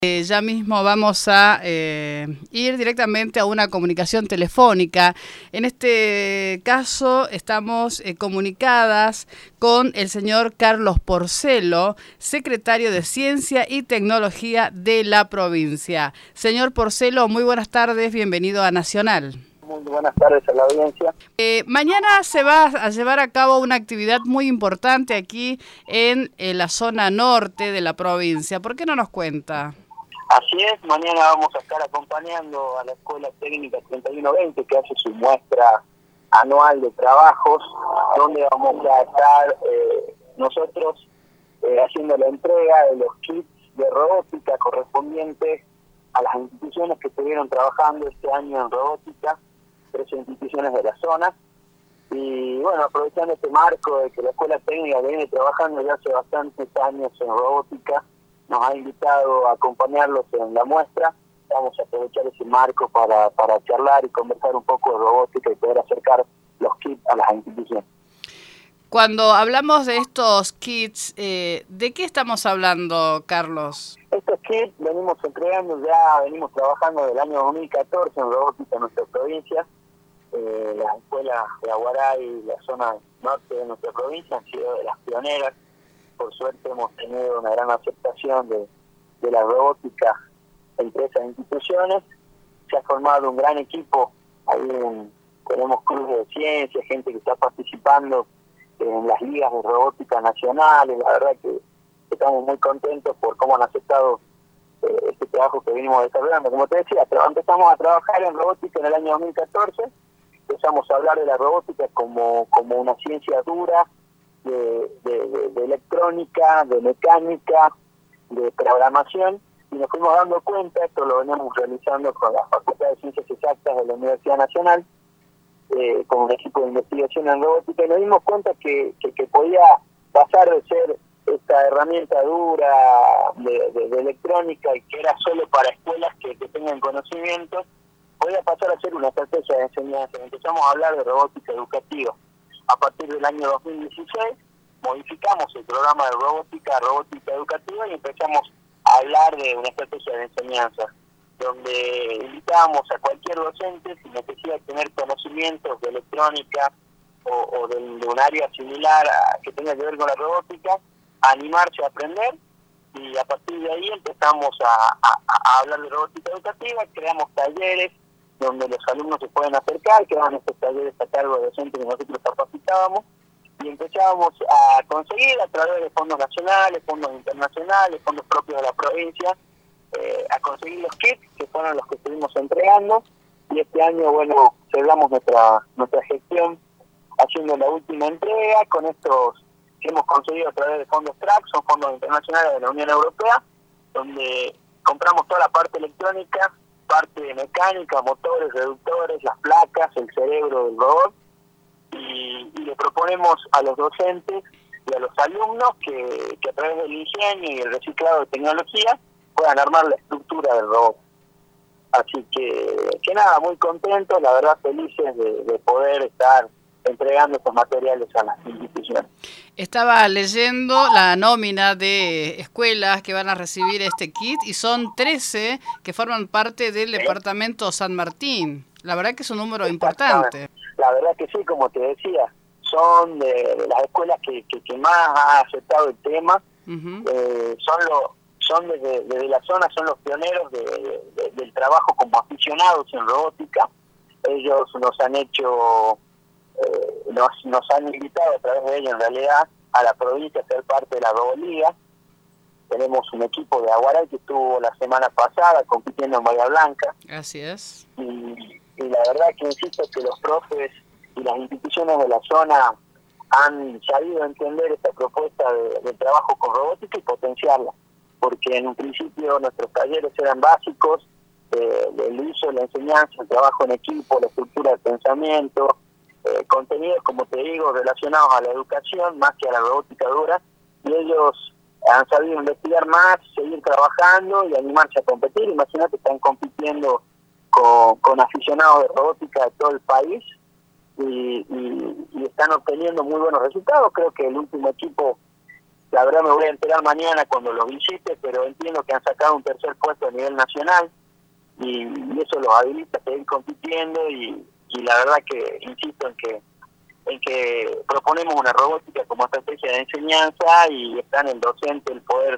Ya mismo vamos a ir directamente a una comunicación telefónica. En este caso estamos comunicadas con el señor Carlos Porcelo, secretario de Ciencia y Tecnología de la provincia. Señor Porcelo, muy buenas tardes, bienvenido a Nacional. Muy buenas tardes a la audiencia. Mañana se va a llevar a cabo una actividad muy importante aquí en la zona norte de la provincia. ¿Por qué no nos cuenta? Así es, mañana vamos a estar acompañando a la Escuela Técnica 3120 que hace su muestra anual de trabajos, donde vamos a estar nosotros haciendo la entrega de los kits de robótica correspondientes a las instituciones que estuvieron trabajando este año en robótica, 3 instituciones de la zona. Y bueno, aprovechando este marco de que la Escuela Técnica viene trabajando ya hace bastantes años en robótica, nos ha invitado a acompañarlos en la muestra. Vamos a aprovechar ese marco para charlar y conversar un poco de robótica y poder acercar los kits a las instituciones. Cuando hablamos de estos kits, ¿de qué estamos hablando, Carlos? Estos kits venimos trabajando desde el año 2014 en robótica en nuestra provincia. Las escuelas de Aguaray y la zona norte de nuestra provincia han sido de las pioneras. Por suerte hemos tenido una gran aceptación de la robótica entre esas instituciones. Se ha formado un gran equipo. Tenemos clubes de ciencia, gente que está participando en las ligas de robótica nacionales. La verdad que estamos muy contentos por cómo han aceptado este trabajo que venimos desarrollando. Como te decía, empezamos a trabajar en robótica en el año 2014. Empezamos a hablar de la robótica como una ciencia dura, de electrónica, de mecánica, de programación, y nos fuimos dando cuenta, esto lo veníamos realizando con la Facultad de Ciencias Exactas de la Universidad Nacional, con un equipo de investigación en robótica, y nos dimos cuenta que podía pasar de ser esta herramienta dura de electrónica y que era solo para escuelas que tengan conocimiento, podía pasar a ser una estrategia de enseñanza. Empezamos a hablar de robótica educativa. A partir del año 2016 modificamos el programa de robótica educativa y empezamos a hablar de una estrategia de enseñanza, donde invitábamos a cualquier docente, sin necesidad de tener conocimientos de electrónica o de un área similar que tenga que ver con la robótica, a animarse a aprender, y a partir de ahí empezamos a hablar de robótica educativa. Creamos talleres donde los alumnos se pueden acercar, que van estos talleres a cargo de docentes que nosotros capacitábamos, y empezábamos a conseguir a través de fondos nacionales, fondos internacionales, fondos propios de la provincia, a conseguir los kits, que fueron los que estuvimos entregando, y este año, bueno, cerramos nuestra gestión haciendo la última entrega con estos que hemos conseguido a través de fondos TRAC, son fondos internacionales de la Unión Europea, donde compramos toda la parte electrónica, parte mecánica, motores, reductores, las placas, el cerebro del robot, y le proponemos a los docentes y a los alumnos que a través del ingenio y el reciclado de tecnología puedan armar la estructura del robot. Así que nada, muy contentos, la verdad felices de poder estar entregando estos materiales a las instituciones. Estaba leyendo la nómina de escuelas que van a recibir este kit y son 13 que forman parte del departamento San Martín. La verdad que es un número importante. La verdad que sí, como te decía, son de las escuelas que más ha aceptado el tema. Uh-huh. Son desde la zona, son los pioneros del trabajo como aficionados en robótica. Ellos nos han hecho... nos han invitado a través de ellos en realidad a la provincia a ser parte de la Roboliga. Tenemos un equipo de Aguaray que estuvo la semana pasada compitiendo en Bahía Blanca. Así es. Y la verdad que insisto que los profes y las instituciones de la zona han sabido entender esta propuesta de trabajo con robótica y potenciarla, porque en un principio nuestros talleres eran básicos, el uso, la enseñanza, el trabajo en equipo, la estructura de pensamiento, contenidos, como te digo, relacionados a la educación más que a la robótica dura, y ellos han sabido investigar más, seguir trabajando y animarse a competir. Imagínate, están compitiendo con aficionados de robótica de todo el país y están obteniendo muy buenos resultados. Creo que el último equipo La verdad me voy a enterar mañana cuando los visite, pero entiendo que han sacado un tercer puesto a nivel nacional y eso los habilita a seguir compitiendo y la verdad que insisto en que proponemos una robótica como estrategia de enseñanza y está en el docente el poder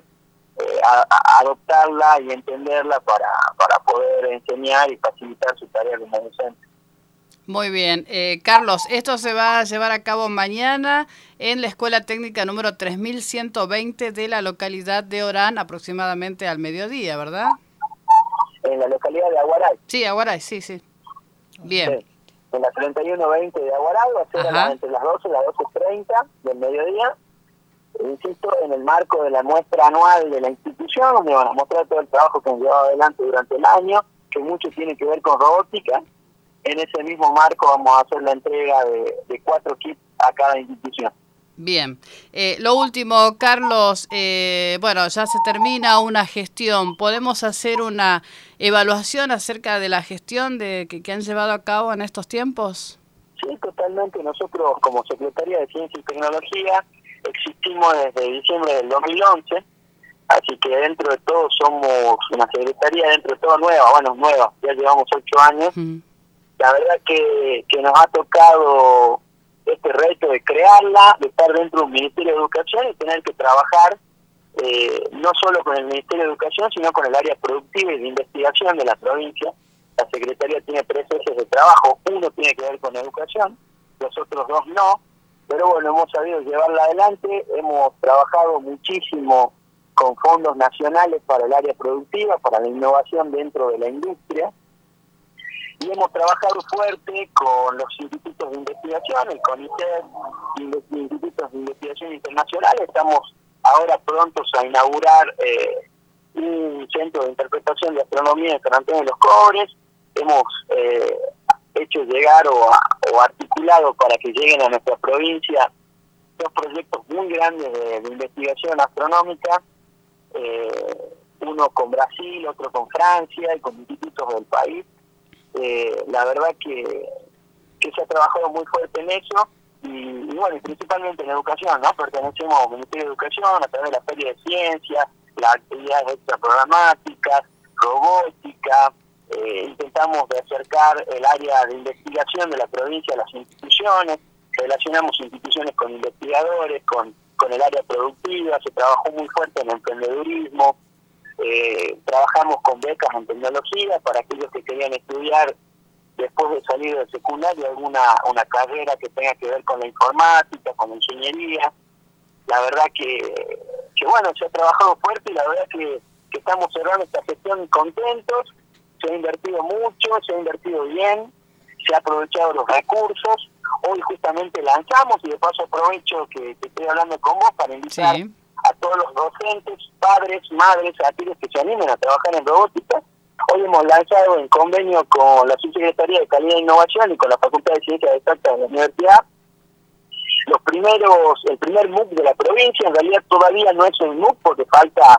adoptarla y entenderla para poder enseñar y facilitar su tarea como docente. Muy bien. Carlos, esto se va a llevar a cabo mañana en la Escuela Técnica número 3120 de la localidad de Orán, aproximadamente al mediodía, ¿verdad? En la localidad de Aguaray. Sí, Aguaray, sí. Bien. Sí. En la 3120 de Aguaray va a ser entre las 12 y las 12:30 del mediodía. Insisto, en el marco de la muestra anual de la institución, donde van a mostrar todo el trabajo que han llevado adelante durante el año, que mucho tiene que ver con robótica. En ese mismo marco vamos a hacer la entrega de 4 kits a cada institución. Bien. Lo último, Carlos, bueno, ya se termina una gestión. ¿Podemos hacer una evaluación acerca de la gestión que han llevado a cabo en estos tiempos? Sí, totalmente. Nosotros, como Secretaría de Ciencia y Tecnología, existimos desde diciembre del 2011, así que dentro de todo somos una secretaría, dentro de todo nueva, ya llevamos 8 años. La verdad que nos ha tocado este reto de crearla, de estar dentro de un Ministerio de Educación y tener que trabajar no solo con el Ministerio de Educación, sino con el área productiva y de investigación de la provincia. La Secretaría tiene 3 ejes de trabajo, uno tiene que ver con educación, los otros 2 no, pero bueno, hemos sabido llevarla adelante, hemos trabajado muchísimo con fondos nacionales para el área productiva, para la innovación dentro de la industria, y hemos trabajado fuerte con los institutos de investigación, el CONICET, y los institutos de investigación internacionales. Estamos ahora prontos a inaugurar un centro de interpretación de astronomía en San Antonio de los Cobres. Hemos hecho llegar o articulado para que lleguen a nuestra provincia 2 proyectos muy grandes de investigación astronómica, uno con Brasil, otro con Francia y con institutos del país. La verdad que se ha trabajado muy fuerte en eso y bueno, principalmente en educación, ¿no? Pertenecemos al Ministerio de Educación a través de la Feria de Ciencias, las actividades extraprogramáticas, robótica, intentamos de acercar el área de investigación de la provincia a las instituciones, relacionamos instituciones con investigadores, con el área productiva, se trabajó muy fuerte en emprendedurismo. Trabajamos con becas en tecnología para aquellos que querían estudiar después de salir del secundario una carrera que tenga que ver con la informática, con la ingeniería. La verdad que bueno, se ha trabajado fuerte y la verdad que estamos cerrando esta gestión contentos. Se ha invertido mucho, se ha invertido bien, se ha aprovechado los recursos. Hoy justamente lanzamos, y de paso aprovecho que estoy hablando con vos para invitar a todos los docentes, padres, madres, a aquellos que se animen a trabajar en robótica. Hoy hemos lanzado en convenio con la Subsecretaría de Calidad e Innovación y con la Facultad de Ciencias Exactas de la Universidad el primer MOOC de la provincia. En realidad todavía no es un MOOC porque falta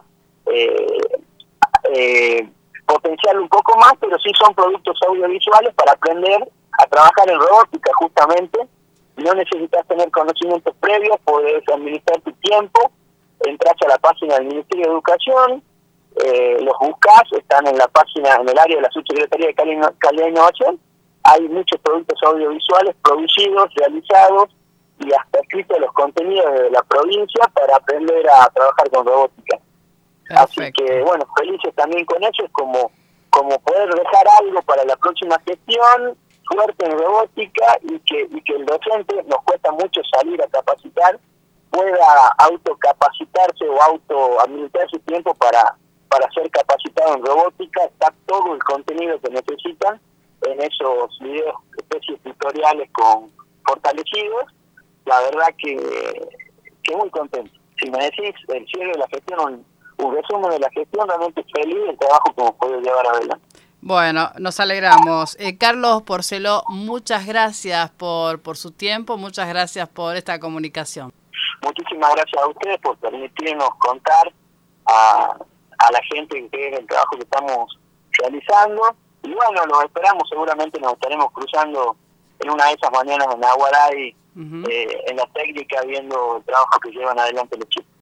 potenciarlo un poco más, pero sí son productos audiovisuales para aprender a trabajar en robótica justamente. No necesitas tener conocimientos previos, podés administrar tu tiempo, entras a la página del Ministerio de Educación, los buscas, están en la página, en el área de la Subsecretaría de Calidad e Innovación. Hay muchos productos audiovisuales producidos, realizados y hasta escritos los contenidos de la provincia para aprender a trabajar con robótica. Perfecto. Así que bueno, felices también con eso, es como poder dejar algo para la próxima gestión, fuerte en robótica y que el docente, nos cuesta mucho salir a capacitar, pueda autocapacitarse o autoadministrar su tiempo para ser capacitado en robótica. Está todo el contenido que necesitan en esos videos, especies tutoriales fortalecidos. La verdad que muy contento. Si me decís el cierre de la gestión, un resumen de la gestión, realmente feliz del trabajo que hemos podido llevar adelante. Bueno, nos alegramos. Carlos Porceló, muchas gracias por su tiempo, muchas gracias por esta comunicación. Muchísimas gracias a ustedes por permitirnos contar a la gente que es el trabajo que estamos realizando. Y bueno, los esperamos, seguramente nos estaremos cruzando en una de esas mañanas en Aguaray, en la técnica, viendo el trabajo que llevan adelante los chicos.